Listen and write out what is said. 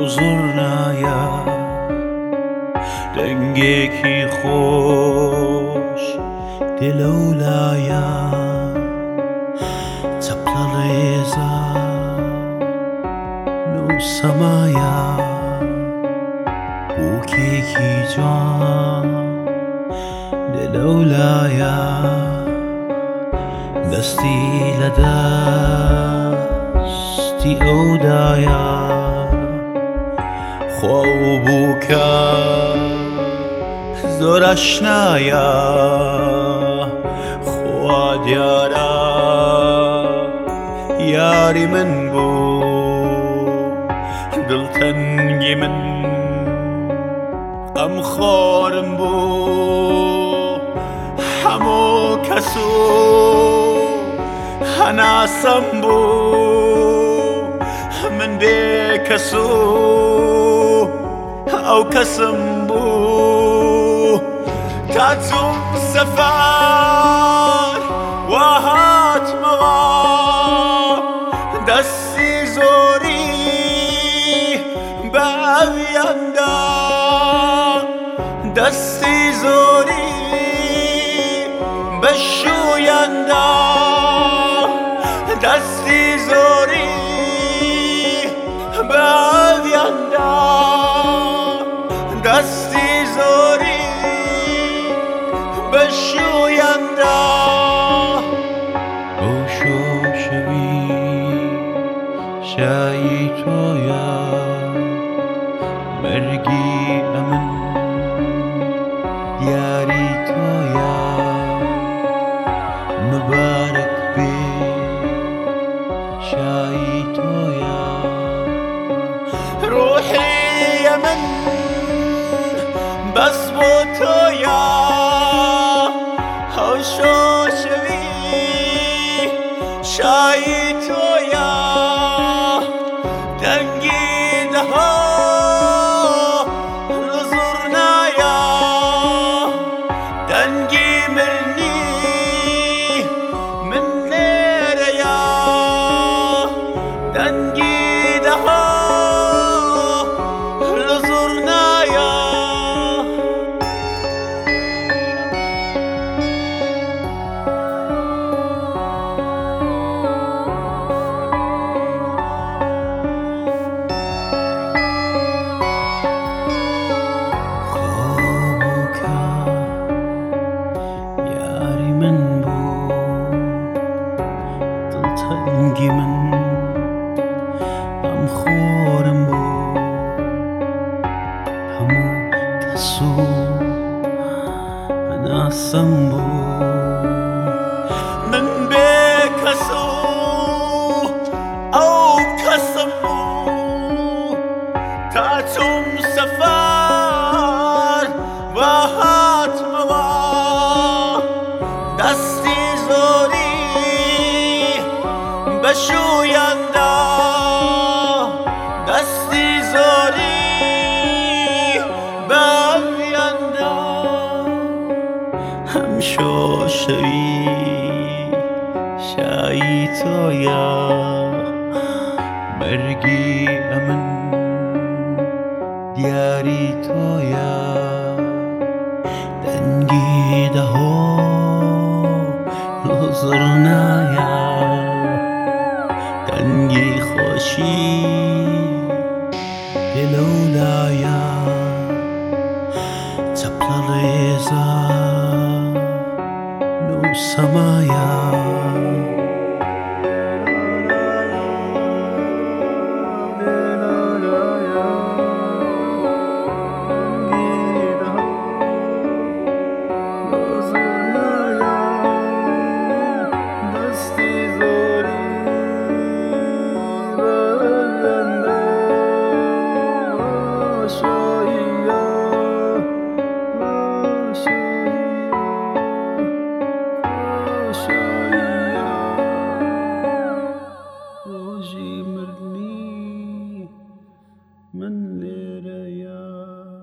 زۆرنایە دەنگێکی خۆش دێ لەولایە چەپڵە ڕێزە نەو سەمایە بووکێکی جوان دێ لەولایە دەستی لە دەستی ئەودایە خوا و بووکە زۆر ئاشنایە خوا دیارە یاری من بوو دڵتەنگی من غەمخۆرم بوو هەموو کەس و هەناسەم بوو من بێ کەس و ئەو کەسم بوو تا چووم سەفەر وا هاتمەوە دەستی زۆری بە ئەویاندا دەستی زۆری بە شوویاندا دەستی زۆری بە ئەویاندا دەستی زۆری بە شوویاندا ئەو شەوی شایی تۆیە مەرگی ئەمن دیاری تۆیە مبارەک بێ شایی تۆیە ڕۆحی من بەس بۆ تۆیە ئەو شەوی شایی تۆیە دەنگی دەها زۆرنایە دەنگی مرنی من لێرەیە دەنگی دەها زۆرنایە دڵتەنگی من غەمخۆرم بوو هەموو کەس و هەناسەم بوو من بێ کەس و ئەو کەسم بوو تا چووم سەفەر وا هاتمەوە دەستی زۆری بە شوویاندا دەستی زۆری بە ئەویاندا هەمشۆ شەوی شایی تۆیە مەرگی ئەمن دیاری تۆیە دەنگی دەهۆ زۆرنایە دەنگی خۆشی دێ لەولایە چەپڵە ڕێزە نەو سەمایە ڕۆژی مردنی من لێرەیە